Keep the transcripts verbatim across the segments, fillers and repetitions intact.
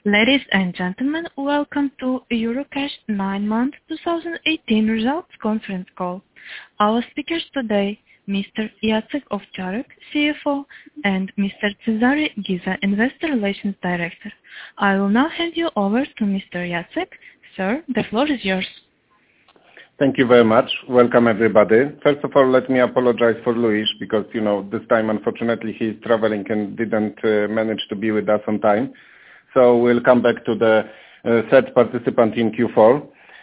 Ladies and gentlemen, welcome to Eurocash nine-month twenty eighteen results conference call. Our speakers today, Mister Jacek Owczarek, C F O, and Mister Cezary Giza, Investor Relations Director. I will now hand you over to Mister Jacek. Sir, the floor is yours. Thank you very much. Welcome everybody. First of all, let me apologize for Luis because, you know, this time unfortunately he is traveling and didn't uh, manage to be with us on time. So we'll come back to the uh, third participant in Q four.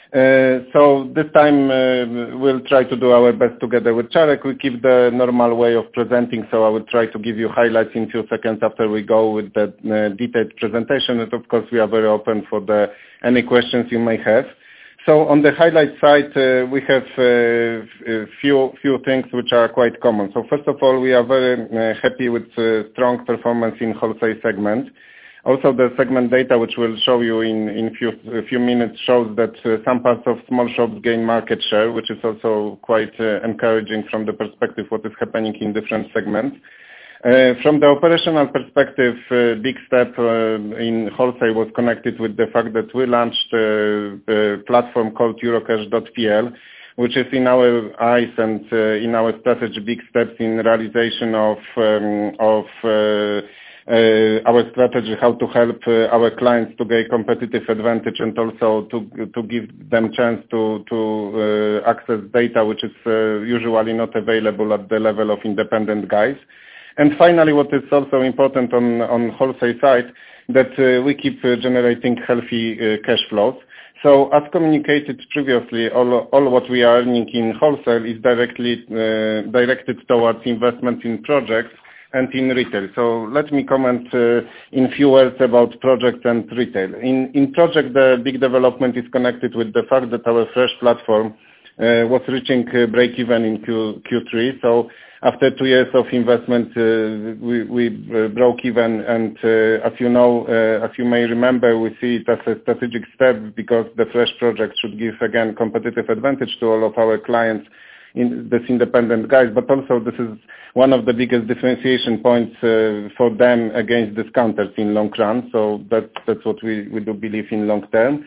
Uh, so this time uh, we'll try to do our best together with Czarek. We keep the normal way of presenting, so I will try to give you highlights in a few seconds after we go with the uh, detailed presentation. And of course we are very open for the any questions you may have. So on the highlight side, uh, we have uh, a few few things which are quite common. So first of all, we are very uh, happy with uh, strong performance in wholesale segment. Also, the segment data, which we'll show you in in few a few minutes, shows that uh, some parts of small shops gain market share, which is also quite uh, encouraging from the perspective what is happening in different segments. Uh, from the operational perspective, uh, big step uh, in wholesale was connected with the fact that we launched uh, a platform called Eurocash dot P L, which is in our eyes and uh, in our strategy big steps in realization of um, of uh, uh, our strategy, how to help uh, our clients to gain competitive advantage and also to to give them chance to to uh, access data which is uh, usually not available at the level of independent guys. And finally, what is also important on, on wholesale side, that uh, we keep uh, generating healthy uh, cash flows. So as communicated previously, all, all what we are earning in wholesale is directly uh, directed towards investment in projects and in retail. So let me comment uh, in few words about projects and retail. In, in project, the big development is connected with the fact that our fresh platform uh, was reaching uh, break-even in Q, Q3. So after two years of investment, uh, we, we uh, broke even, and uh, as you know, uh, as you may remember, we see it as a strategic step because the fresh project should give again competitive advantage to all of our clients in this independent guys, but also this is one of the biggest differentiation points uh, for them against discounters in long run. So that, that's what we, we do believe in long term.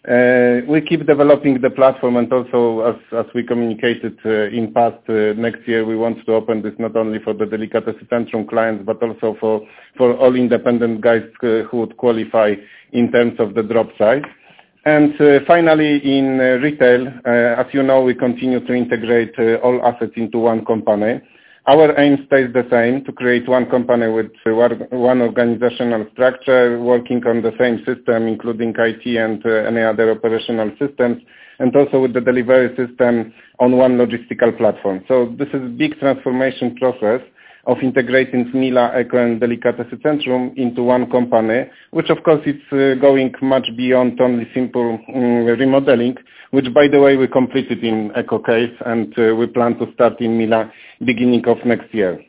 Uh, we keep developing the platform, and also as, as we communicated uh, in past, uh, next year we want to open this not only for the Delikatesy Centrum clients, but also for, for all independent guys uh, who would qualify in terms of the drop size. And uh, finally, in uh, retail, uh, as you know, we continue to integrate uh, all assets into one company. Our aim stays the same, to create one company with uh, one organizational structure, working on the same system, including I T and uh, any other operational systems, and also with the delivery system on one logistical platform. So this is a big transformation process of integrating Mila, Eco and Delikatesy Centrum into one company, which of course is uh, going much beyond only simple um, remodeling, which by the way we completed in Eco case, and uh, we plan to start in Mila beginning of next year.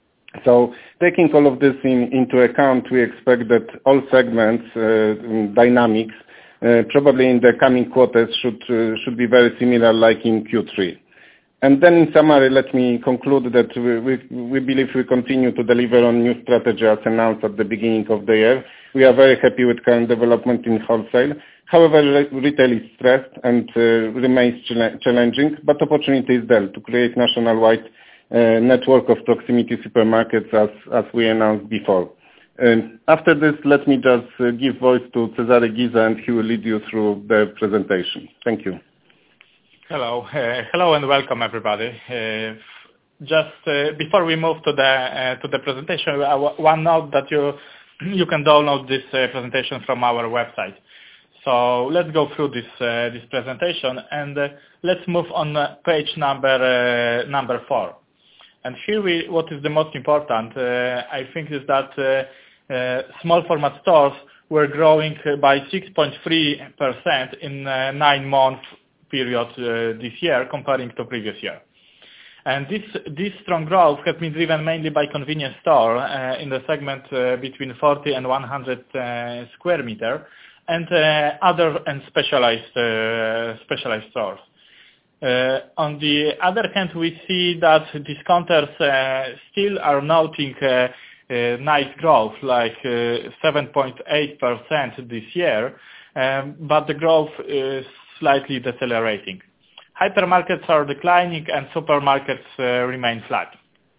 So taking all of this in, into account, we expect that all segments, uh, dynamics, uh, probably in the coming quarters should uh, should be very similar like in Q three. And then in summary, let me conclude that we, we, we believe we continue to deliver on new strategy as announced at the beginning of the year. We are very happy with current development in wholesale. However, retail is stressed and uh, remains challenging, but opportunity is there to create nationwide uh, network of proximity supermarkets as, as we announced before. Um, after this, let me just uh, give voice to Cezary Giza, and he will lead you through the presentation. Thank you. Hello, uh, hello and welcome everybody. Uh, just uh, before we move to the uh, to the presentation, uh, one note that you you can download this uh, presentation from our website. So let's go through this uh, this presentation, and uh, let's move on uh, page number uh, number four. And here we, what is the most important, uh, I think, is that uh, uh, small format stores were growing by six point three percent in uh, nine months period uh, this year comparing to previous year. And this this strong growth has been driven mainly by convenience store uh, in the segment uh, between forty and one hundred uh, square meter, and uh, other and specialized uh, specialized stores. Uh, on the other hand, we see that discounters uh, still are noting uh, uh, nice growth, like uh, seven point eight percent this year, um, but the growth is slightly decelerating. Hypermarkets are declining and supermarkets uh, remain flat.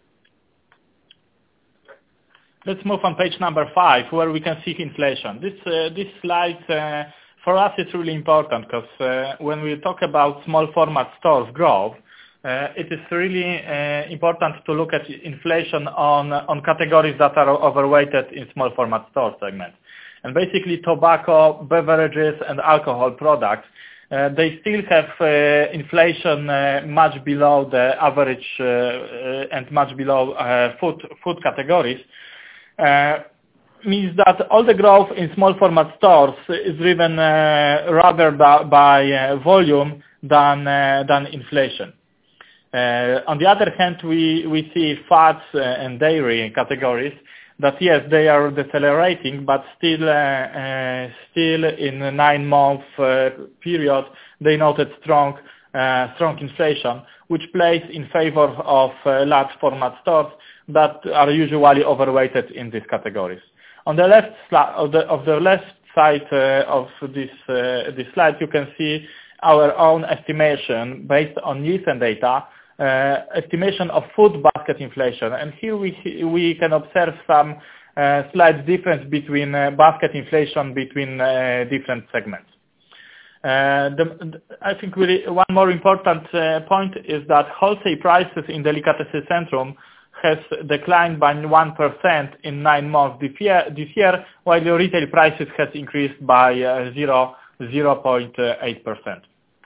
Let's move on page number five, where we can see inflation. This uh, this slide uh, for us is really important because uh, when we talk about small format stores growth, uh, it is really uh, important to look at inflation on on categories that are overweighted in small format store segment. And basically tobacco, beverages and alcohol products, uh, they still have uh, inflation uh, much below the average uh, uh, and much below uh, food food categories. Uh, means that all the growth in small format stores is driven uh, rather by, by uh, volume than uh, than inflation. Uh, on the other hand, we we see fats uh, and dairy categories that yes, they are decelerating, but still uh, uh, still in a nine month uh, period they noted strong uh, strong inflation, which plays in favor of uh, large format stores that are usually overweighted in these categories. On the left sli- of the of the left side uh, of this uh, this slide, you can see our own estimation based on Nielsen data, uh, estimation of food basket inflation, and here we we can observe some uh, slight difference between uh, basket inflation between uh, different segments. Uh, the, I think really one more important uh, point is that wholesale prices in Delikatesy Centrum has declined by one percent in nine months this year, this year, while the retail prices has increased by uh, zero point eight percent.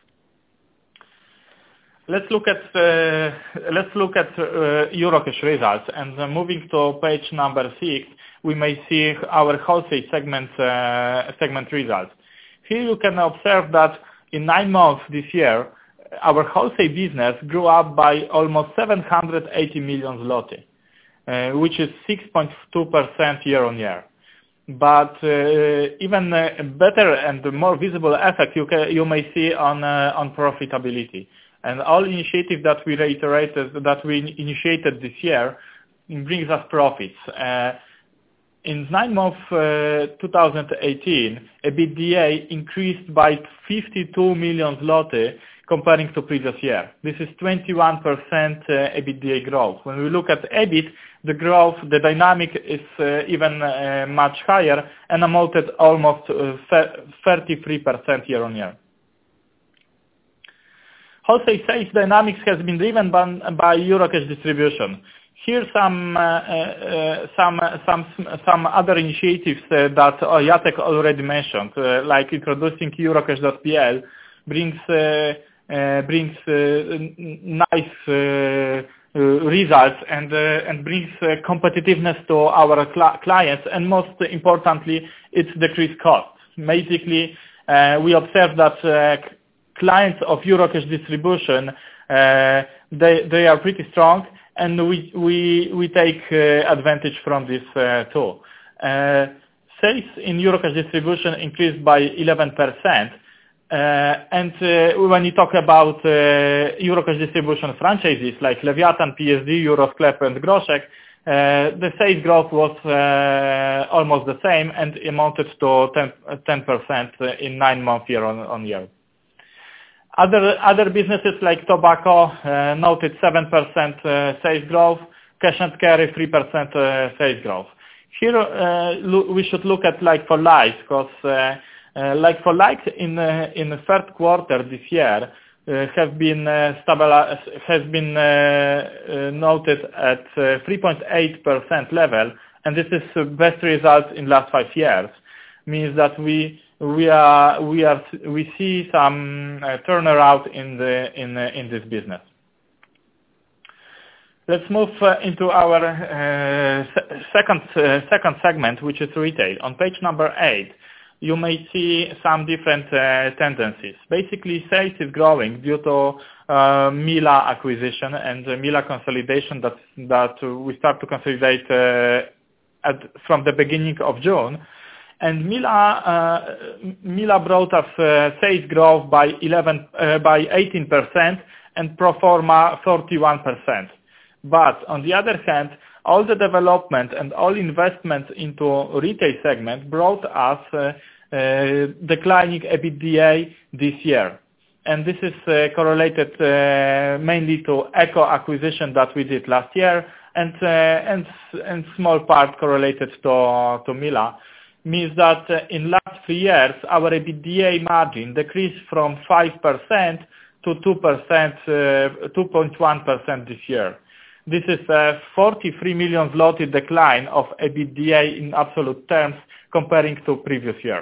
Let's look at uh, let's look at uh, Eurocash results, and uh, moving to page number six, we may see our wholesale segment uh, segment results. Here you can observe that in nine months this year, our wholesale business grew up by almost seven hundred eighty million zloty, uh, which is six point two percent year on year. But uh, even uh, better and more visible effect you, can, you may see on uh, on profitability. And all initiatives that we reiterated, that we initiated this year, brings us profits. Uh, In nine months uh, two thousand eighteen, EBITDA increased by fifty-two million zloty comparing to previous year. This is twenty-one percent uh, EBITDA growth. When we look at EBIT, the growth, the dynamic is uh, even uh, much higher and amounted almost uh, thirty-three percent year on year. Wholesale sales dynamics has been driven by, by Eurocash distribution. Here some uh, uh, some some some other initiatives uh, that uh, Jacek already mentioned, uh, like introducing Eurocash dot p l, brings uh, uh, brings uh, nice uh, uh, results and uh, and brings uh, competitiveness to our cl- clients, and most importantly, it's decreased costs. Basically, uh, we observe that uh, clients of Eurocash distribution uh, they they are pretty strong. And we we we take uh, advantage from this uh, tool. Uh, sales in Eurocash distribution increased by eleven percent, uh, and uh, when you talk about uh, Eurocash distribution franchises like Leviathan, P S D, Eurosklep, and Groszek, uh, the sales growth was uh, almost the same and amounted to ten percent in nine months year on, on year. Other other businesses like tobacco uh, noted seven percent uh, sales growth, cash and carry three percent uh, sales growth. Here uh, lo- we should look at like for like, because uh, uh, like for like in uh, in the third quarter this year uh, have been uh, stabilized, has been uh, uh, noted at uh, three point eight percent level, and this is the best result in last five years. Means that we we are we are we see some uh, turnaround in the in uh, in this business. Let's move uh, into our uh, se- second uh, second segment, which is retail. On page number eight, you may see some different uh, tendencies. Basically, sales is growing due to uh, Mila acquisition and uh, Mila consolidation that that we start to consolidate uh, at, from the beginning of June. And Mila uh, Mila brought us uh, sales growth by eleven uh, by eighteen percent and pro forma thirty-one percent. But on the other hand, all the development and all investments into retail segment brought us uh, uh, declining EBITDA this year. And this is uh, correlated uh, mainly to Echo acquisition that we did last year, and uh, and and small part correlated to to Mila. Means that uh, in last three years our EBITDA margin decreased from five percent to two percent, uh, two point one percent this year. This is a forty-three million zloty decline of EBITDA in absolute terms comparing to previous year.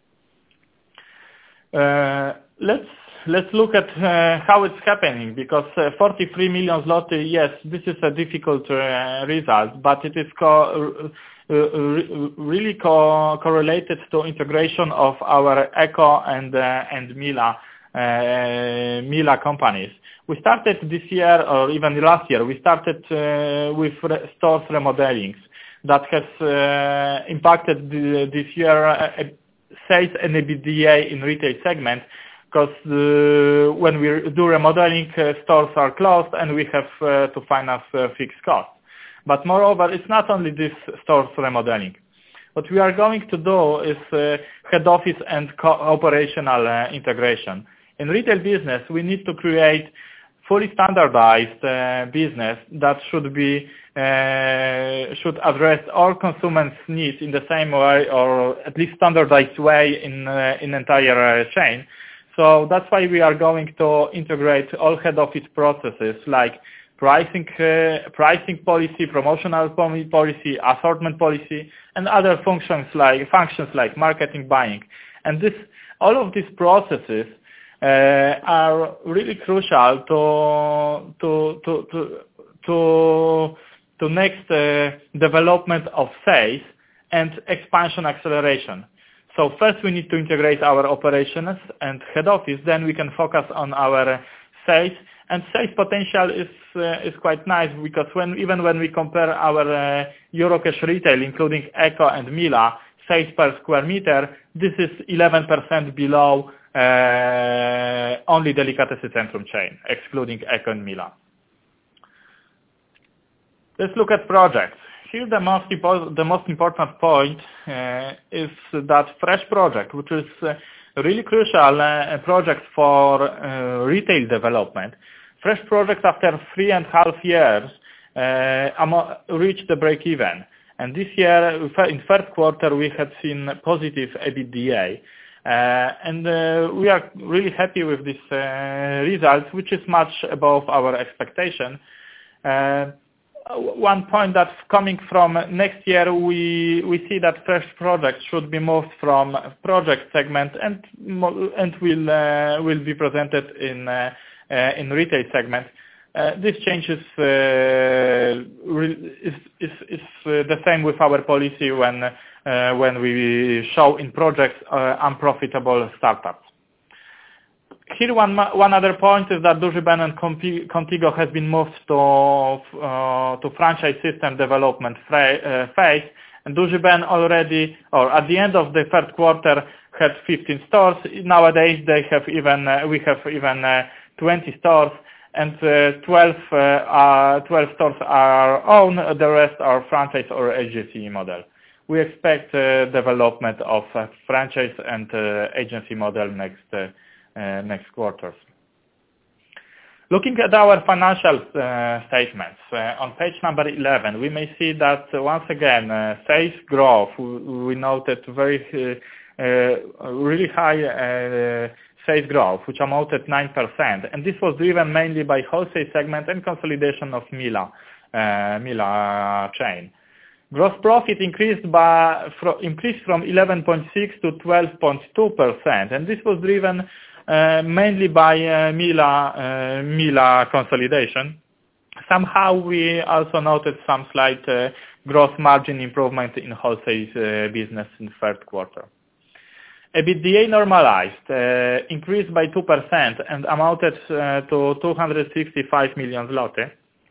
Uh, let's let's look at uh, how it's happening, because uh, forty-three million zloty, yes, this is a difficult uh, result, but it is co- uh, really co- correlated to integration of our Echo and uh, and Mila uh, Mila companies. We started this year, or even last year, we started uh, with re- stores remodelings that has uh, impacted the, this year uh, sales and EBITDA in retail segment, because uh, when we do remodeling, uh, stores are closed and we have uh, to finance uh, fixed costs. But moreover, it's not only this stores remodeling. What we are going to do is uh, head office and co- operational uh, integration. In retail business, we need to create fully standardized uh, business that should be uh, should address all consumers' needs in the same way, or at least standardized way in uh, in entire uh, chain. So that's why we are going to integrate all head office processes like pricing, uh, pricing policy, promotional policy, assortment policy, and other functions like functions like marketing, buying. And this, all of these processes uh, are really crucial to to to to to, to next uh, development of sales and expansion acceleration. So first we need to integrate our operations and head office, then we can focus on our sales. And sales potential is uh, is quite nice, because when even when we compare our uh, Eurocash retail, including Echo and Mila, sales per square meter, this is eleven percent below uh, only Delikatesy Centrum chain, excluding Echo and Mila. Let's look at projects. Here the most, the most important point uh, is that Fresh project, which is uh, really crucial uh, project for uh, retail development. Fresh project, after three and a half years, uh, reached the break-even. And this year, in third quarter, we had seen positive EBITDA. Uh, and uh, we are really happy with this uh, result, which is much above our expectation. Uh, One point that's coming from next year, we we see that Fresh project should be moved from project segment and and will uh, will be presented in uh, uh, in retail segment. Uh, this change is uh, is is, is uh, the same with our policy when uh, when we show in projects uh, unprofitable startups. Here one one other point is that Duży Ben and Contigo has been moved to uh, to franchise system development uh, phase, and Duży Ben already, or at the end of the third quarter, had fifteen stores. Nowadays they have even uh, we have even uh, twenty stores, and uh, twelve uh, uh, twelve stores are owned. The rest are franchise or agency model. We expect uh, development of uh, franchise and uh, agency model next. Uh, Uh, next quarters. Looking at our financial uh, statements, uh, on page number eleven, we may see that uh, once again uh, sales growth, we, we noted very uh, uh, really high uh, sales growth, which amounted nine percent, and this was driven mainly by wholesale segment and consolidation of Mila, uh, Mila chain. Gross profit increased by fro, increased from eleven point six to twelve point two percent, and this was driven Uh, mainly by uh, Mila uh, Mila consolidation. Somehow we also noted some slight uh, gross margin improvement in wholesale uh, business in third quarter. EBITDA normalized uh, increased by two percent and amounted uh, to two hundred sixty-five million zloty.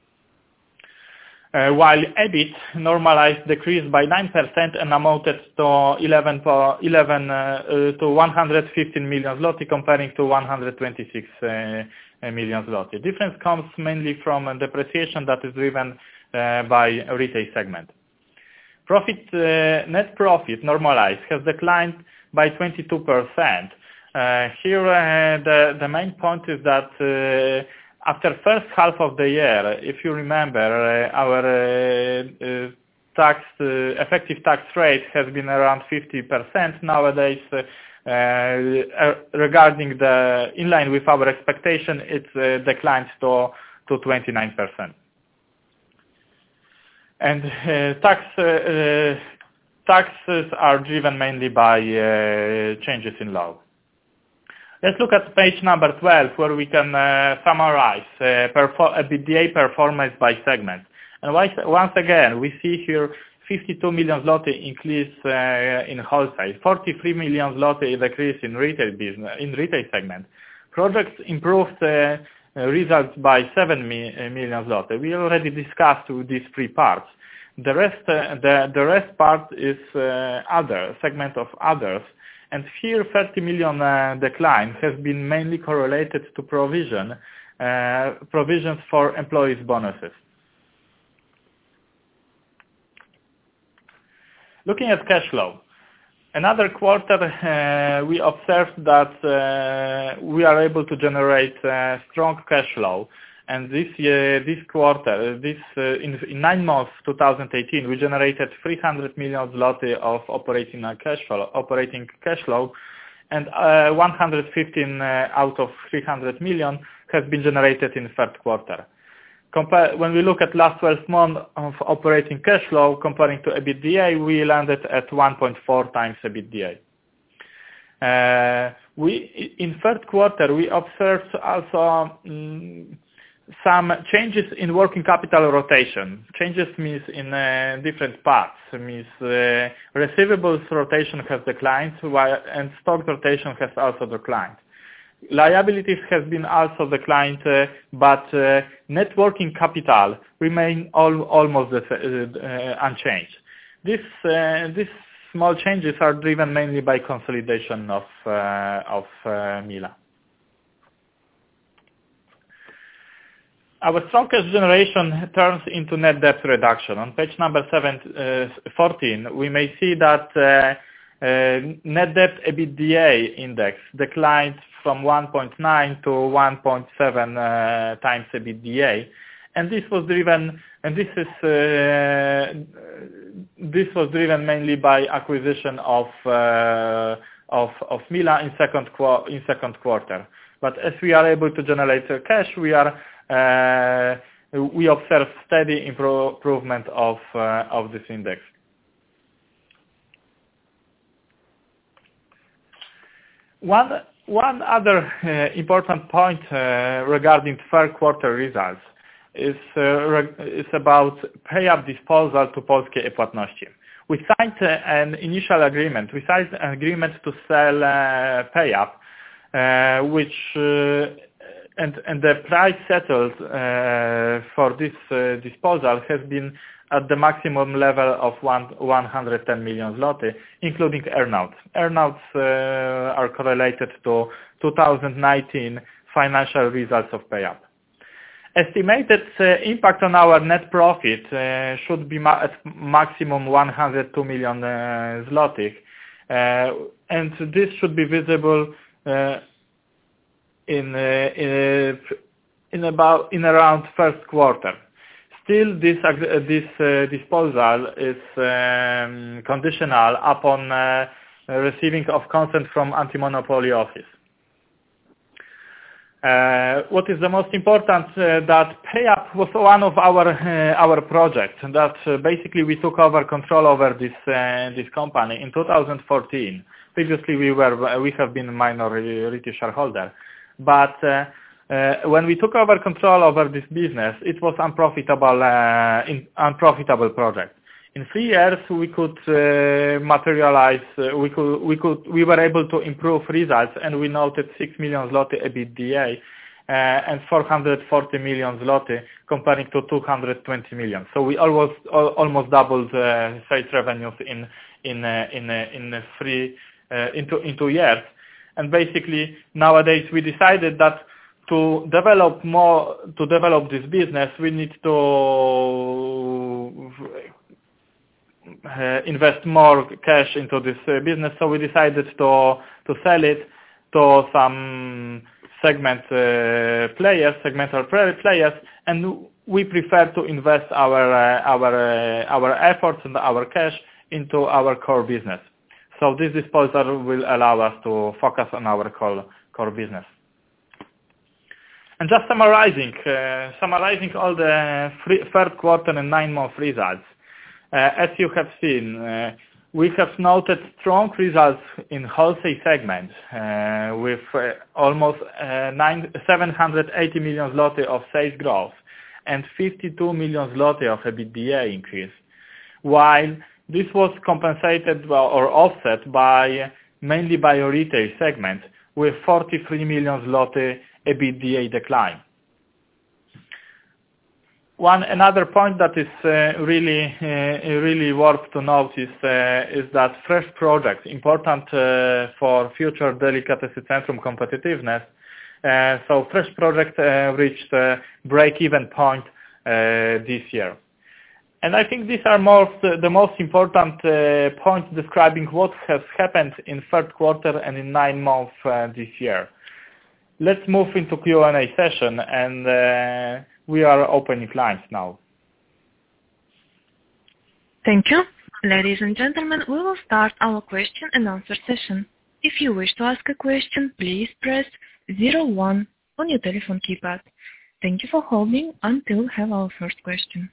Uh, while EBIT normalized decreased by nine percent and amounted to eleven, eleven uh, uh, to one hundred fifteen million zloty, comparing to one hundred twenty-six uh, million zloty. Difference comes mainly from uh, depreciation that is driven uh, by retail segment. Profit, uh, net profit normalized has declined by twenty-two percent. Uh, here uh, the, the main point is that uh, after first half of the year, if you remember, uh, our uh, uh, tax uh, effective tax rate has been around fifty percent. Nowadays, uh, uh, regarding the in line with our expectation, it uh, declined to to twenty-nine percent. And uh, tax uh, uh, taxes are driven mainly by uh, changes in law. Let's look at page number twelve, where we can uh, summarize uh, EBITDA performance by segment. And once again, we see here fifty-two million zloty increase uh, in wholesale, forty-three million zloty decrease in retail business, in retail segment. Projects improved uh, results by seven million zloty. We already discussed these three parts. The rest, uh, the, the rest part is uh, other, segment of others. And here thirty million uh, decline has been mainly correlated to provision, uh, provisions for employees' bonuses. Looking at cash flow, another quarter uh, we observed that uh, we are able to generate uh, strong cash flow. And this year, this quarter, this uh, in, in nine months, two thousand eighteen, we generated three hundred million zloty of operating cash flow, operating cash flow, and uh, one hundred fifteen uh, out of three hundred million has been generated in the third quarter. Compare, when we look at last twelve months of operating cash flow comparing to EBITDA, we landed at one point four times EBITDA. Uh, we in third quarter we observed also. Um, Some changes in working capital rotation. Changes means in uh, different parts. Means uh, receivables rotation has declined, while and stock rotation has also declined. Liabilities has been also declined, uh, but uh, net working capital remain all, almost the, uh, unchanged. This uh, these small changes are driven mainly by consolidation of uh, of uh, Mila. Our strong cash generation turns into net debt reduction. On page number seven, uh, fourteen, we may see that uh, uh, net debt EBITDA index declined from one point nine to one point seven uh, times EBITDA, and this was driven, and this is uh, this was driven mainly by acquisition of uh, of of Mila in second qu- in second quarter. But as we are able to generate uh, cash, we are Uh, we observe steady improvement of uh, of this index. One one other uh, important point uh, regarding third quarter results is uh, is about pay-up disposal to Polskie e-Płatności. We signed uh, an initial agreement. We signed an agreement to sell uh, pay-up, uh, which. Uh, And, and the price settled uh, for this uh, disposal has been at the maximum level of one, one hundred ten million zloty, including earnouts. Earnouts uh, are correlated to two thousand nineteen financial results of pay-up. Estimated uh, impact on our net profit uh, should be ma- at maximum one hundred two million uh, zlotys, uh, and this should be visible uh, in uh, in, uh, in about in around first quarter. Still, this uh, this uh, disposal is um, conditional upon uh, receiving of consent from anti-monopoly office. Uh, what is the most important? Uh, that pay-up was one of our uh, our projects. That uh, basically we took over control over this uh, this company in two thousand fourteen. Previously, we were we have been a minority shareholder, but uh, uh, when we took over control over this business, it was unprofitable uh, in, unprofitable project. In three years, we could uh, materialize. Uh, we could. We could. We were able to improve results, and we noted six million zloty EBITDA uh, and four hundred forty million zloty, comparing to two hundred twenty million. So we almost al- almost doubled uh, sales revenues in in uh, in uh, in uh, three uh, into in two years. And basically, nowadays we decided that to develop more, to develop this business, we need to uh, invest more cash into this uh, business. So we decided to to sell it to some segment uh, players, segmental players, and we prefer to invest our uh, our uh, our efforts and our cash into our core business. So this disposal will allow us to focus on our core core business. And just summarizing, uh, summarizing all the free, third quarter and nine-month results. Uh, as you have seen, uh, we have noted strong results in wholesale segment uh, with uh, almost uh, nine, seven hundred eighty million zloty of sales growth and fifty-two million zloty of EBITDA increase, while this was compensated or offset by mainly by a retail segment with forty-three million zloty EBITDA decline. One another point that is uh, really uh, really worth to notice uh, is that fresh projects, important uh, for future Delikatesy Centrum competitiveness. Uh, so fresh project uh, reached uh, break-even point uh, this year. And I think these are most, uh, the most important uh, points describing what has happened in third quarter and in nine months uh, this year. Let's move into Q and A session, and uh, we are opening lines now. Thank you. Ladies and gentlemen, we will start our question and answer session. If you wish to ask a question, please press zero one on your telephone keypad. Thank you for holding until we have our first question.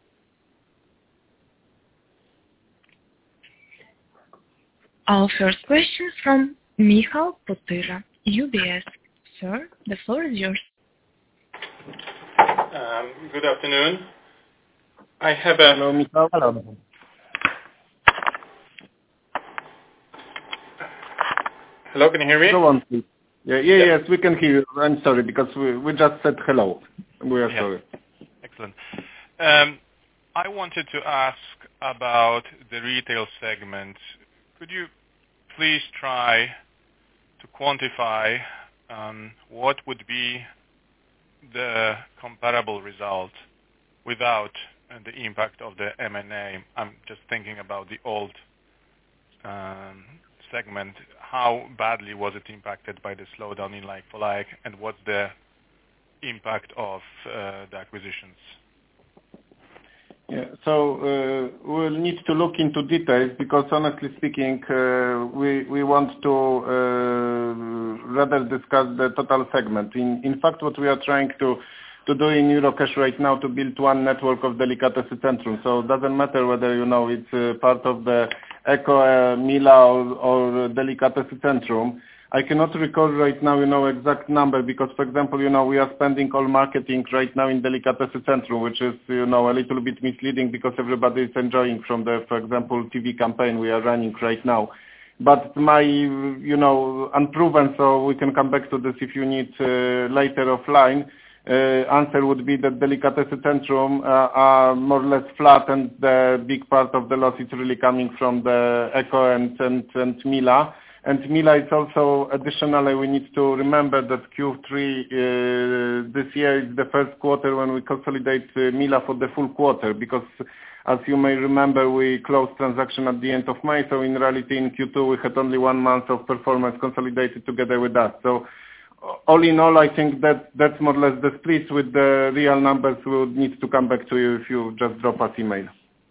Our first question is from Michał Potyra, U B S. Sir, the floor is yours. Um, good afternoon. I have a... Hello, Michał. Hello. Hello, can you hear me? Go on, please. Yeah, yeah, yeah. Yes, we can hear you. I'm sorry, because we, we just said hello. We are yes. sorry. Excellent. Um, I wanted to ask about the retail segment. Could you please try to quantify um, what would be the comparable result without uh, the impact of the M and A? I'm just thinking about the old um, segment. How badly was it impacted by the slowdown in like-for-like, and what's the impact of uh, the acquisitions? Yeah, so uh, we'll need to look into details because, honestly speaking, uh, we we want to uh, rather discuss the total segment. In in fact, what we are trying to to do in Eurocash right now to build one network of Delikatesy Centrum. So it doesn't matter whether you know it's uh, part of the Eco, uh, Mila, or, or Delikatesy Centrum. I cannot recall right now, you know, exact number because, for example, you know, we are spending all marketing right now in Delikatesy Centrum, which is, you know, a little bit misleading because everybody is enjoying from the, for example, T V campaign we are running right now. But my, you know, unproven, so we can come back to this if you need uh, later offline, uh, answer would be that Delikatesy Centrum uh, are more or less flat, and the big part of the loss is really coming from the Eco and, and, and Mila. And Mila is also, additionally, we need to remember that Q three uh, this year is the first quarter when we consolidate uh, Mila for the full quarter, because as you may remember, we closed transaction at the end of May, so in reality in Q two we had only one month of performance consolidated together with us. So all in all, I think that that's more or less the split. With the real numbers, we would need to come back to you if you just drop us email.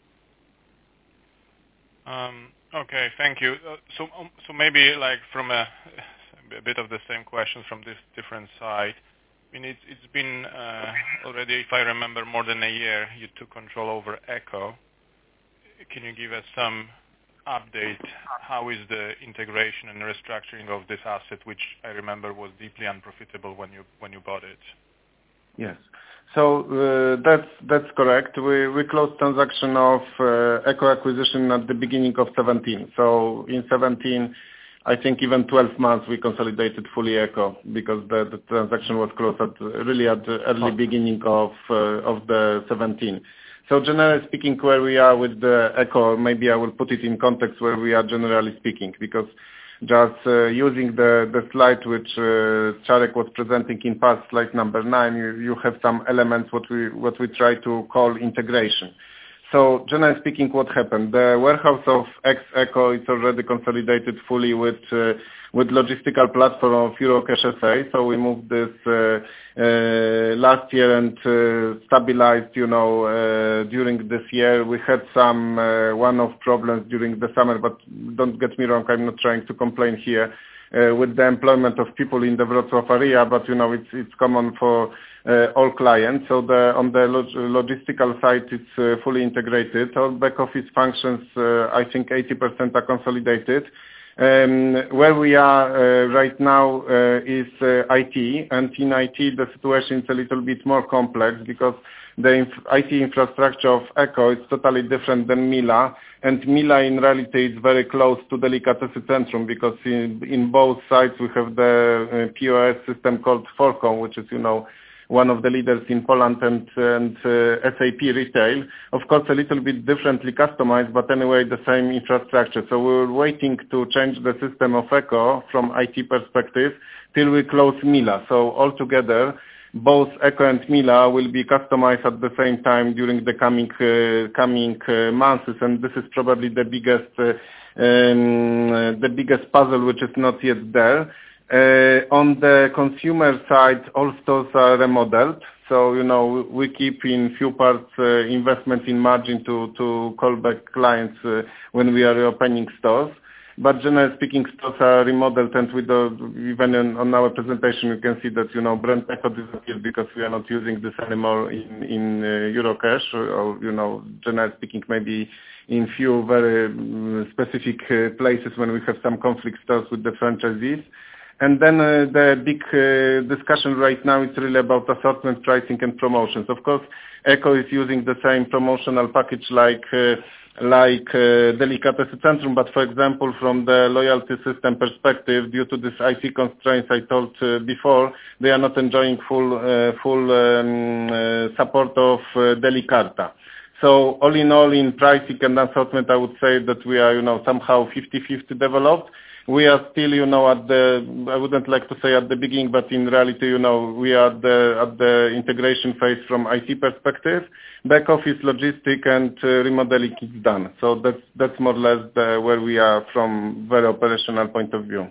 Um. Okay, thank you. Uh, so, um, so maybe like from a, a bit of the same questions from this different side. I mean, it's, it's been uh, already, if I remember, more than a year you took control over Eco. Can you give us some update? How is the integration and restructuring of this asset, which I remember was deeply unprofitable when you when you bought it? Yes. So uh, that's that's correct. We we closed transaction of uh, Eco acquisition at the beginning of seventeen. So in seventeen, I think even twelve months we consolidated fully Eco because the, the transaction was closed at really at the early beginning of uh, of the seventeen. So generally speaking, where we are with the Eco, maybe I will put it in context where we are generally speaking, because just uh, using the, the slide which uh, Czarek was presenting in past, slide number nine, you, you have some elements what we what we try to call integration. So generally speaking, what happened? The warehouse of Ex-Eco is already consolidated fully with uh, with logistical platform of Eurocash S A. So we moved this uh, uh, last year and uh, stabilized, you know, uh, during this year. We had some uh, one-off problems during the summer, but don't get me wrong, I'm not trying to complain here. Uh, with the employment of people in the Wrocław area, but you know it's it's common for uh, all clients. So the, on the log logistical side, it's uh, fully integrated. All back office functions, uh, I think eighty percent are consolidated. Um, where we are uh, right now uh, is uh, I T, and in I T the situation is a little bit more complex because the inf I T infrastructure of Eco is totally different than Mila, and Mila in reality is very close to Delikatesy Centrum because in, in both sides we have the uh, P O S system called Forcom, which is, you know, one of the leaders in Poland and, and uh, S A P retail. Of course, a little bit differently customized, but anyway, the same infrastructure. So we were waiting to change the system of Eco from I T perspective till we close Mila. So altogether, both Eco and Mila will be customized at the same time during the coming uh, coming uh, months, and this is probably the biggest uh, um, the biggest puzzle which is not yet there. Uh, on the consumer side, all stores are remodeled, so you know we keep in few parts uh, investment in margin to to call back clients uh, when we are opening stores. But generally speaking, stores are remodeled, and with the, even in, on our presentation, you can see that you know brand Eco disappeared because we are not using this anymore in in uh, Eurocash, or, or you know generally speaking, maybe in few very um, specific uh, places when we have some conflict stores with the franchisees. And then uh, the big uh, discussion right now is really about assortment, pricing, and promotions. Of course, Eco is using the same promotional package like uh, like uh, Delikatesy Centrum, but for example, from the loyalty system perspective, due to this I T constraints I told uh, before, they are not enjoying full uh, full um, uh, support of uh, Delikarta. So all in all, in pricing and assortment, I would say that we are, you know, somehow fifty fifty developed. We are still, you know, at the, I wouldn't like to say at the beginning, but in reality, you know, we are at the, at the integration phase from I T perspective. Back office logistic and uh, remodeling is done. So that's, that's more or less the, where we are from very operational point of view.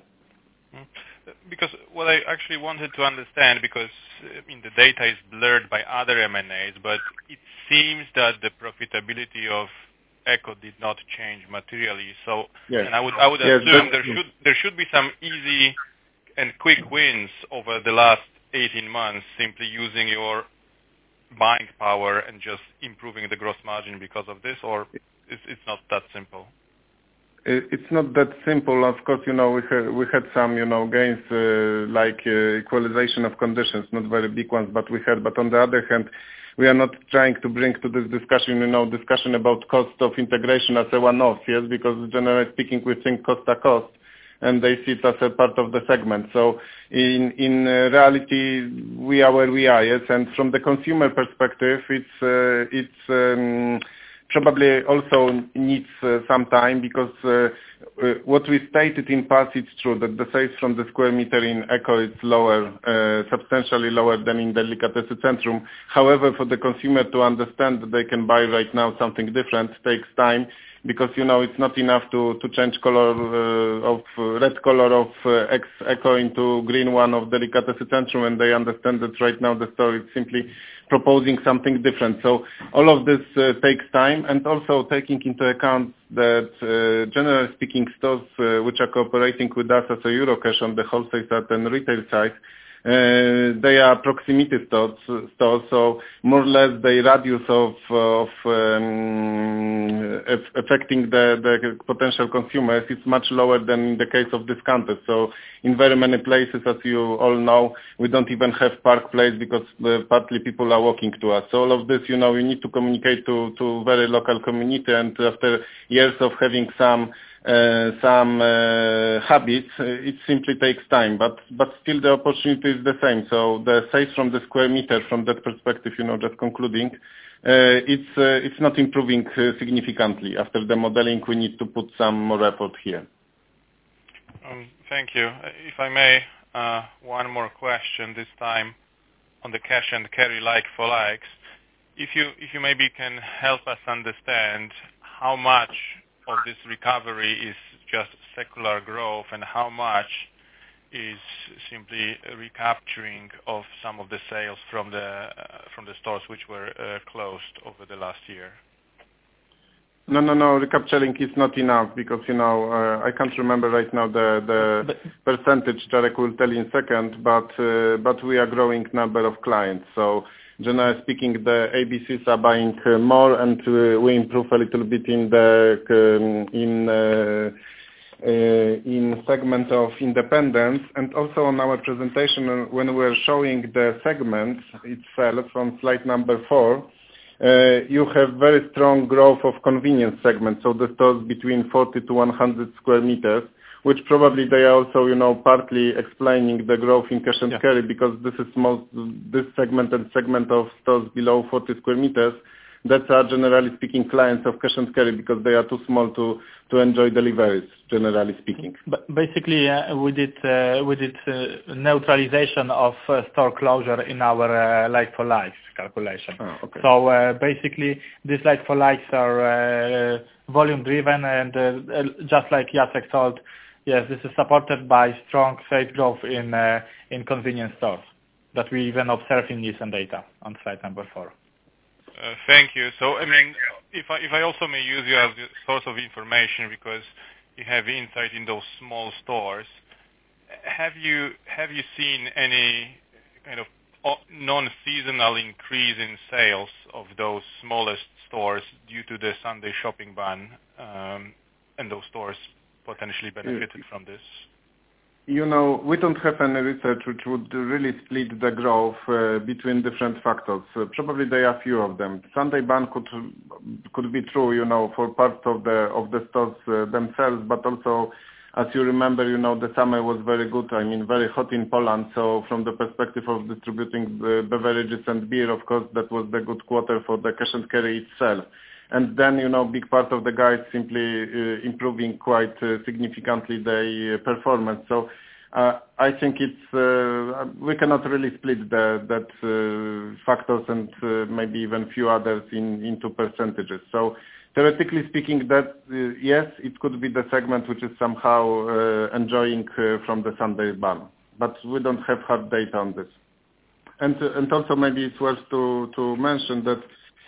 Because what I actually wanted to understand, because I mean the data is blurred by other M and As, but it seems that the profitability of Eco did not change materially. So, yes. and I would I would yes, assume there should there should be some easy and quick wins over the last eighteen months, simply using your buying power and just improving the gross margin because of this, or it's, it's not that simple. It's not that simple. Of course, you know, we had, we had some, you know, gains uh, like uh, equalization of conditions, not very big ones, but we had. But on the other hand, we are not trying to bring to this discussion, you know, discussion about cost of integration as a one-off, yes, because generally speaking, we think cost are cost, and they see it as a part of the segment. So in in uh, reality, we are where we are, yes, and from the consumer perspective, it's uh, it's um, probably also needs uh, some time because uh, uh, what we stated in past, it's true that the sales from the square meter in Eco is lower, uh, substantially lower than in Delikatesy Centrum. However, for the consumer to understand that they can buy right now something different takes time, because you know it's not enough to to change color uh, of uh, red color of uh, Ex Eco into green one of Delikatesy Centrum, and they understand that right now the store is simply proposing something different. So all of this uh, takes time, and also taking into account that uh, generally speaking stores uh, which are cooperating with us as a Eurocash on the wholesale side and retail side, Uh, they are proximity stores, stores, so more or less the radius of, of um, affecting the, the potential consumers is much lower than in the case of discounters. So in very many places, as you all know, we don't even have park place because uh, partly people are walking to us. So all of this, you know, we need to communicate to, to very local community, and after years of having some Uh, some uh, habits, uh, it simply takes time, but but still the opportunity is the same. So the sales from the square meter, from that perspective, you know, just concluding, uh, it's uh, it's not improving uh, significantly. After the modeling, we need to put some more effort here. Um, thank you. If I may, uh, one more question, this time on the cash and carry like-for-likes. If you if you maybe can help us understand how much of this recovery is just secular growth and how much is simply a recapturing of some of the sales from the uh, from the stores which were uh, closed over the last year. No, no, no. Recapturing is not enough because, you know, uh, I can't remember right now the the But- percentage. Jarek will tell you in a second, but uh, but we are growing number of clients. So generally speaking, the A B Cs are buying uh, more, and uh, we improve a little bit in the um, in uh, uh, in segment of independence, and also on our presentation uh, when we are showing the segments itself from slide number four. Uh, you have very strong growth of convenience segment, so the stores between forty to one hundred square meters, which probably they are also, you know, partly explaining the growth in cash and Yeah. carry, because this is most, this segment and segment of stores below forty square meters, that are generally speaking clients of cash and carry because they are too small to, to enjoy deliveries, generally speaking. But basically, uh, we did uh, we did uh, neutralization of uh, store closure in our uh, like-for-likes calculation. Oh, okay. So uh, basically, these like-for-likes are uh, volume-driven, and uh, uh, just like Jacek told, yes, this is supported by strong sales growth in uh, in convenience stores that we even observe in Nielsen data on slide number four. Uh, thank you. So, I mean, if I, if I also may use you as a source of information because you have insight in those small stores, have you have you seen any kind of non-seasonal increase in sales of those smallest stores due to the Sunday shopping ban, um, and those stores potentially benefited from this? You know, we don't have any research which would really split the growth uh, between different factors. Uh, probably there are few of them. Sunday ban could could be true, you know, for part of the of the stores uh, themselves, but also, as you remember, you know, the summer was very good. I mean, very hot in Poland. So from the perspective of distributing the beverages and beer, of course, that was the good quarter for the cash and carry itself. And then, you know, big part of the guys simply uh, improving quite uh, significantly their uh, performance. So uh, I think it's, uh, we cannot really split the, that uh, factors and uh, maybe even few others in, into percentages. So theoretically speaking, that uh, yes, it could be the segment which is somehow uh, enjoying uh, from the Sunday ban, but we don't have hard data on this. And, uh, and also maybe it's worth to, to mention that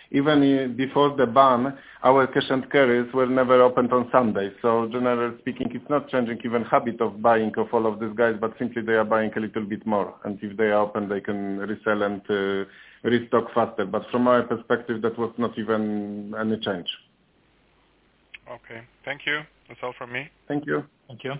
even before the ban, our cash and carries were never opened on Sundays. So generally speaking, it's not changing even habit of buying of all of these guys, but simply they are buying a little bit more. And if they are open, they can resell and uh, restock faster. But from our perspective, that was not even any change. Okay. Thank you. That's all from me. Thank you. Thank you.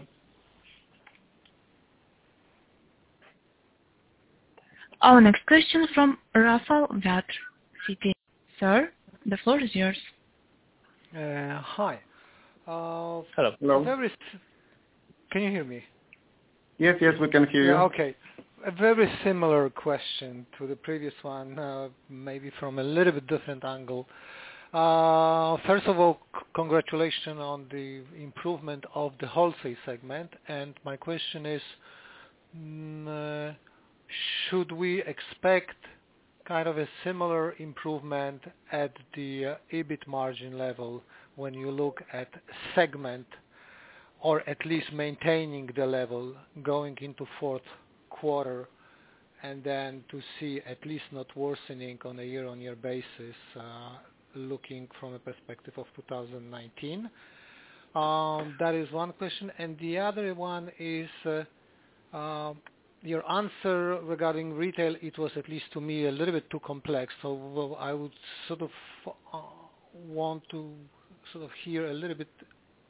Our next question from Rafał Wiatr, Citi. Sir, the floor is yours. Uh, hi. Uh, Hello. Hello. Very s- can you hear me? Yes, yes, we can hear you. Yeah, okay. A very similar question to the previous one, uh, maybe from a little bit different angle. Uh, first of all, c- congratulations on the improvement of the wholesale segment. And my question is, mm, uh, should we expect kind of a similar improvement at the uh, EBIT margin level when you look at segment, or at least maintaining the level going into fourth quarter, and then to see at least not worsening on a year-on-year basis, uh, looking from a perspective of two thousand nineteen? Um, that is one question. And the other one is, uh, uh, your answer regarding retail, it was, at least to me, a little bit too complex. So well, I would sort of uh, want to sort of hear a little bit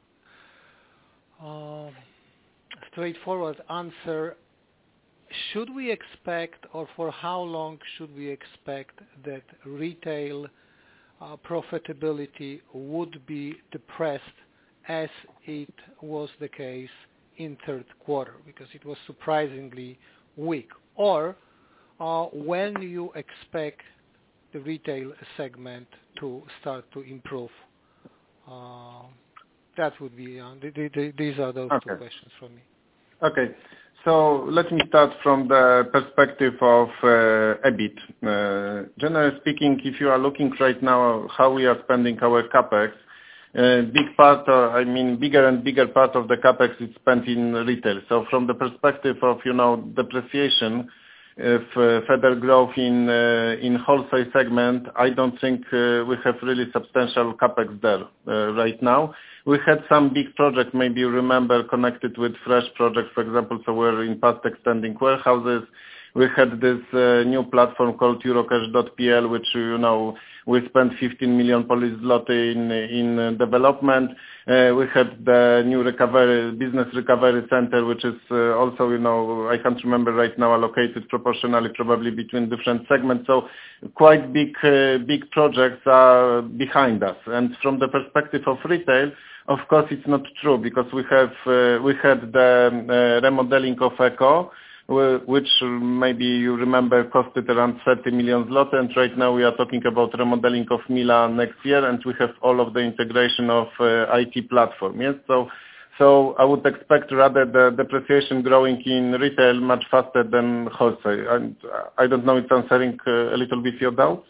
uh, straightforward answer. Should we expect, or for how long should we expect, that retail uh, profitability would be depressed as it was the case in third quarter, because it was surprisingly weak? Or uh, when you expect the retail segment to start to improve? Uh, that would be, uh, th- th- th- these are those Okay. two questions from me. Okay. So let me start from the perspective of uh, EBIT. Uh, generally speaking, if you are looking right now how we are spending our CapEx, uh, big part, uh, I mean, bigger and bigger part of the CapEx is spent in retail. So from the perspective of, you know, depreciation, if uh, further growth in uh, in wholesale segment, I don't think uh, we have really substantial CapEx there uh, right now. We had some big projects, maybe you remember, connected with fresh projects, for example, so we're in past extending warehouses. We had this uh, new platform called Eurocash dot p l, which, you know, we spent fifteen million Polish zloty in, in uh, development. Uh, we had the new recovery, business recovery center, which is uh, also, you know, I can't remember right now, allocated proportionally probably between different segments. So quite big, uh, big projects are behind us. And from the perspective of retail, of course, it's not true because we have, uh, we had the uh, remodeling of Eco, which maybe you remember costed around thirty million zloty, and right now we are talking about remodeling of Mila next year, and we have all of the integration of uh, I T platform. Yes, so so I would expect rather the depreciation growing in retail much faster than wholesale. And I don't know, it's answering uh, a little bit your doubts.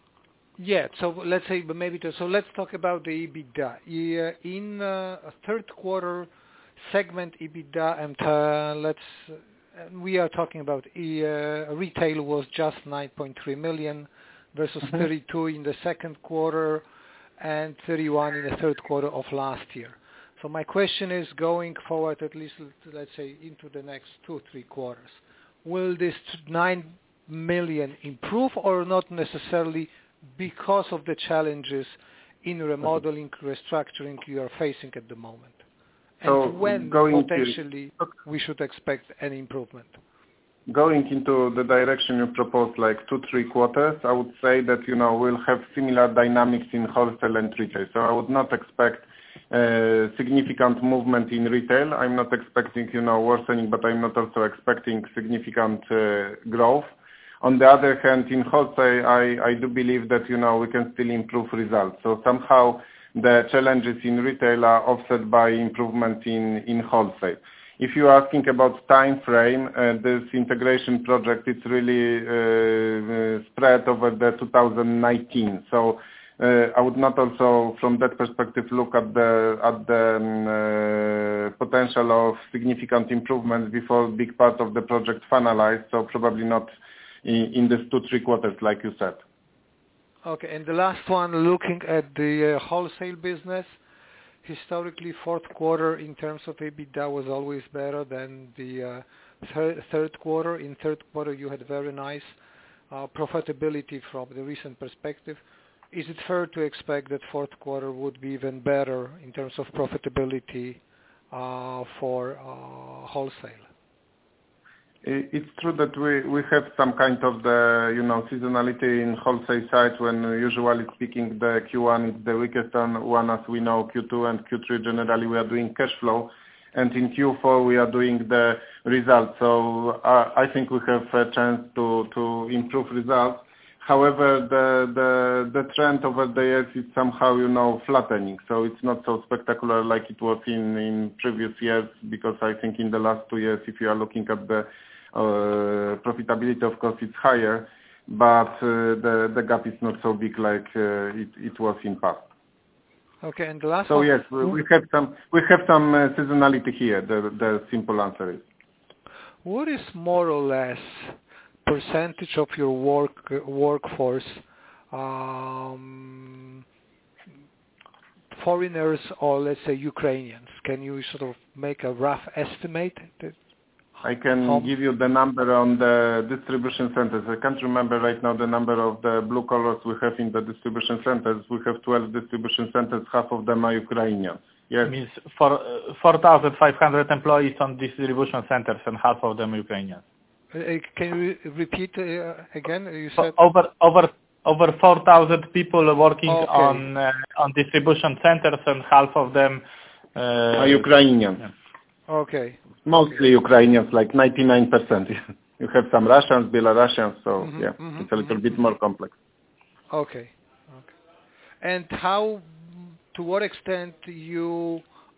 Yeah, so let's say, but maybe to, so let's talk about the EBITDA. In uh, third quarter segment EBITDA, and uh, let's, uh, we are talking about uh, retail was just nine point three million versus mm-hmm. thirty-two in the second quarter and thirty-one in the third quarter of last year. So my question is, going forward, at least let's say into the next two, three quarters, will this nine million improve or not necessarily, because of the challenges in remodeling, restructuring you are facing at the moment? And so when going potentially to, we should expect an improvement? Going into the direction you proposed, like two, three quarters, I would say that, you know, we'll have similar dynamics in wholesale and retail. So I would not expect uh, significant movement in retail. I'm not expecting, you know, worsening, but I'm not also expecting significant uh, growth. On the other hand, in wholesale, I, I do believe that, you know, we can still improve results. So somehow the challenges in retail are offset by improvement in, in wholesale. If you're asking about time frame, uh, this integration project, it's really uh, spread over the two thousand nineteen. So uh, I would not also, from that perspective, look at the at the um, uh, potential of significant improvements before a big part of the project finalized. So probably not in, in this two, three quarters, like you said. Okay, and the last one, looking at the uh, wholesale business, historically fourth quarter in terms of EBITDA was always better than the uh, third, third quarter. In third quarter you had very nice uh, profitability from the recent perspective. Is it fair to expect that fourth quarter would be even better in terms of profitability uh, for uh, wholesale? It's true that we, we have some kind of the, you know, seasonality in wholesale side when uh, usually speaking the Q one is the weakest one, as we know. Q two and Q three generally we are doing cash flow, and in Q four we are doing the results. So uh, I think we have a chance to, to improve results. However, the, the, the trend over the years is somehow, you know, flattening. So it's not so spectacular like it was in, in previous years, because I think in the last two years, if you are looking at the uh, profitability, of course, it's higher, but uh, the, the gap is not so big like uh, it, it was in past. Okay, and the last so one? yes, we, we have some, we have some uh, seasonality here. The, the simple answer is. What is more or less percentage of your work workforce um, foreigners or let's say Ukrainians? Can you sort of make a rough estimate? That I can how give you the number on the distribution centers. I can't remember right now the number of the blue collars we have in the distribution centers. We have twelve distribution centers, half of them are Ukrainians. Yes. It means for, uh, four thousand five hundred employees on distribution centers and half of them Ukrainians. Uh, can you repeat uh, again? You said over over over four thousand people working okay. on uh, on distribution centers, and half of them uh, are Ukrainians. Yeah. Okay. Mostly okay. Ukrainians, like ninety-nine percent. You have some Russians, Belarusians, so mm-hmm, yeah, mm-hmm, it's a little mm-hmm. bit more complex. Okay. Okay. And how, to what extent you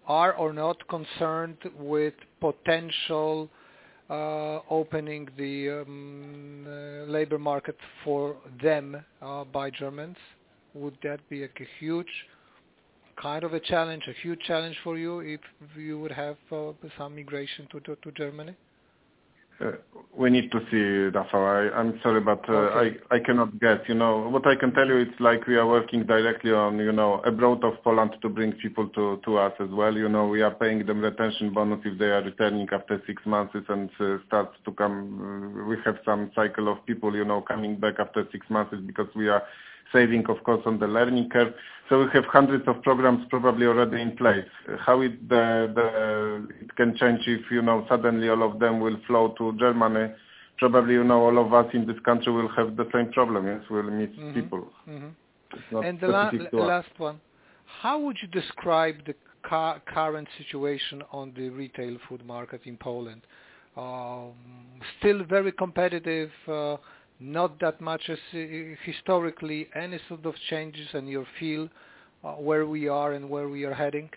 are or not concerned with potential uh, opening the um, uh, labor market for them uh, by Germans? Would that be a, a huge kind of a challenge, a huge challenge for you if you would have uh, some migration to, to, to Germany? Uh, we need to see, Rafał. I, I'm sorry, but uh, Okay. I, I cannot guess. You know, what I can tell you, it's like we are working directly on, you know, abroad of Poland to bring people to, to us as well. You know, we are paying them retention bonus if they are returning after six months and uh, starts to come. Uh, we have some cycle of people, you know, coming back after six months because we are saving, of course, on the learning curve. So we have hundreds of programs probably already in place. How it, the, the, it can change if, you know, suddenly all of them will flow to Germany. Probably, you know, all of us in this country will have the same problem. Yes, we'll meet Mm-hmm. people. Mm-hmm. And the la- last one, how would you describe the ca- current situation on the retail food market in Poland? Um, still very competitive, uh, not that much as uh, historically. Any sort of changes in your feel uh, where we are and where we are heading?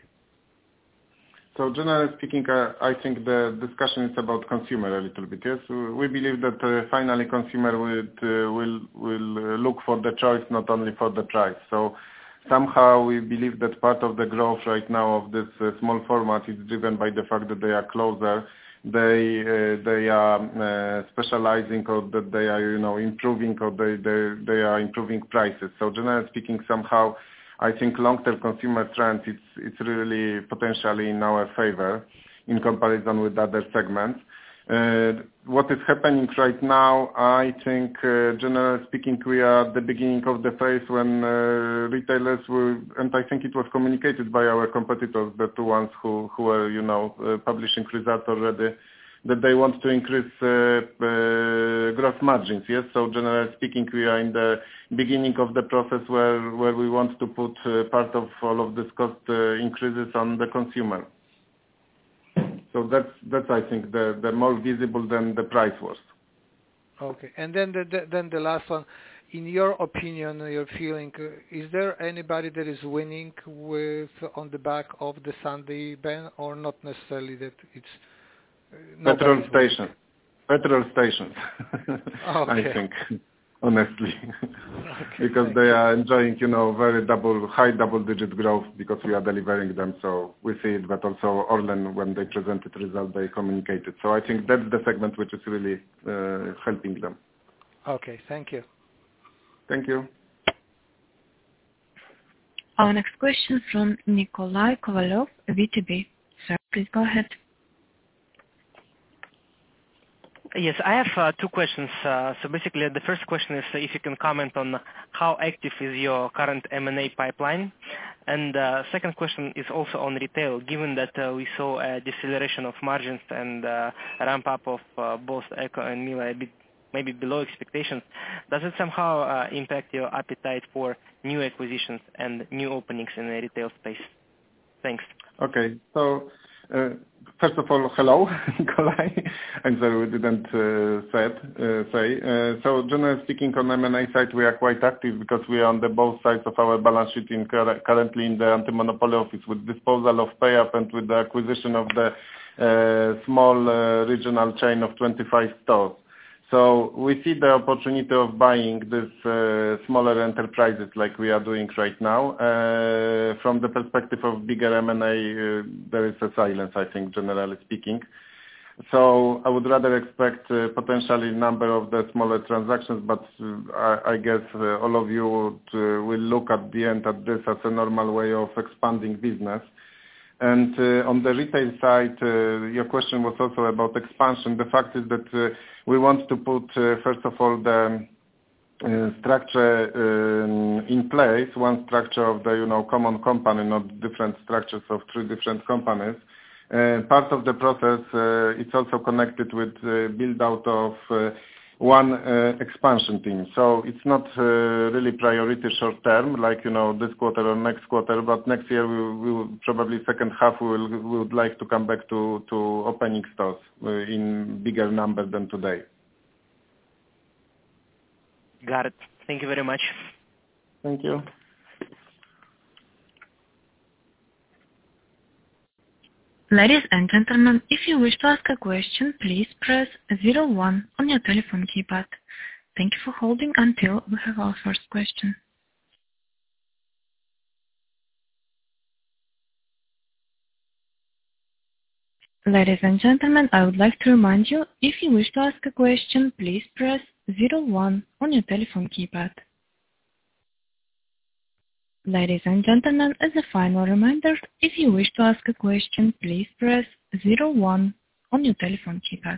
So generally speaking, uh, I think the discussion is about consumer a little bit. Yes, we believe that uh, finally consumer will uh, will will uh, look for the choice, not only for the price. So somehow we believe that part of the growth right now of this uh, small format is driven by the fact that they are closer. They uh, they are uh, specializing, or that they are, you know, improving, or they they they are improving prices. So generally speaking, somehow I think long-term consumer trend it's it's really potentially in our favor in comparison with other segments. Uh, what is happening right now, I think, uh, generally speaking, we are at the beginning of the phase when uh, retailers will, and I think it was communicated by our competitors, the two ones who, who are, you know, uh, publishing results already, that they want to increase uh, uh, gross margins. Yes, so generally speaking, we are in the beginning of the process where, where we want to put uh, part of all of this cost uh, increases on the consumer. So that's, that's I think, the, the more visible than the price wars. Okay. And then the, the, then the last one. In your opinion, your feeling, uh, is there anybody that is winning with on the back of the Sunday ban, or not necessarily that it's uh, petrol stations? Petrol stations, okay. I think, honestly, okay, because they you. are enjoying, you know, very double, high double-digit growth because we are delivering them. So we see it, but also Orlen, when they presented results, they communicated. So I think that's the segment which is really uh, helping them. Okay, thank you. Thank you. Our next question from Nikolai Kovalov, V T B. Sir, please go ahead. Yes, I have uh, two questions. Uh, so basically, the first question is uh, if you can comment on how active is your current M and A pipeline. And uh, second question is also on retail, given that uh, we saw a deceleration of margins and uh, a ramp up of uh, both Eco and Mila a bit maybe below expectations. Does it somehow uh, impact your appetite for new acquisitions and new openings in the retail space? Thanks. Okay, so uh, first of all, hello, Nikolai. I'm sorry we didn't uh, say. It, uh, say. Uh, so generally speaking, on M and A side, we are quite active because we are on the both sides of our balance sheet in currently in the anti-monopoly office with disposal of PayUp and with the acquisition of the uh, small uh, regional chain of twenty-five stores. So we see the opportunity of buying these uh, smaller enterprises like we are doing right now. Uh, from the perspective of bigger M and A, uh, there is a silence, I think, generally speaking. So I would rather expect uh, potentially a number of the smaller transactions, but uh, I, I guess uh, all of you would, uh, will look at the end at this as a normal way of expanding business. And uh, on the retail side, uh, your question was also about expansion. The fact is that uh, we want to put, uh, first of all, the uh, structure um, in place, one structure of the, you know, common company, not different structures of three different companies. Uh, part of the process, uh, it's also connected with uh, build out of uh, one uh, expansion team. So it's not uh, really priority short term, like, you know, this quarter or next quarter, but next year we, we will probably second half we, will, we would like to come back to, to opening stores uh, in bigger number than today. Got it. Thank you very much. Thank you. Ladies and gentlemen, if you wish to ask a question, please press zero one on your telephone keypad. Thank you for holding until we have our first question. Ladies and gentlemen, I would like to remind you, if you wish to ask a question, please press zero one on your telephone keypad. Ladies and gentlemen, as a final reminder, if you wish to ask a question, please press zero one on your telephone keypad.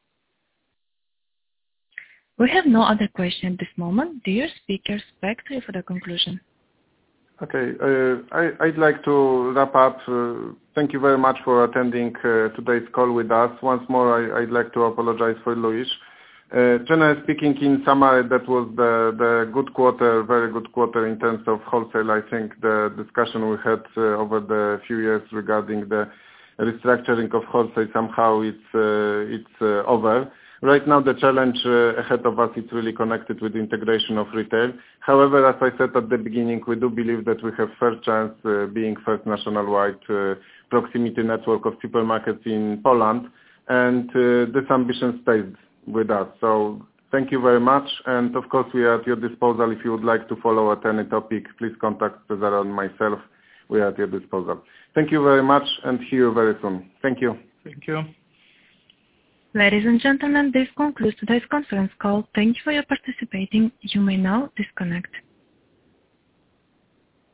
We have no other question at this moment. Dear speakers, back to you for the conclusion. Okay, uh, I, I'd like to wrap up. Uh, thank you very much for attending uh, today's call with us. Once more, I, I'd like to apologize for Luis. Uh, generally speaking, in summary, that was the, the good quarter, very good quarter in terms of wholesale. I think the discussion we had uh, over the few years regarding the restructuring of wholesale, somehow it's, uh, it's uh, over. Right now, the challenge uh, ahead of us is really connected with the integration of retail. However, as I said at the beginning, we do believe that we have fair chance uh, being first nationwide uh, proximity network of supermarkets in Poland, and uh, this ambition stays with us. So thank you very much, and of course we are at your disposal. If you would like to follow at any topic, please contact Cezar and myself. We are at your disposal. Thank you very much, and see you very soon. Thank you. Thank you. Ladies and gentlemen, this concludes today's conference call. Thank you for your participating. You may now disconnect.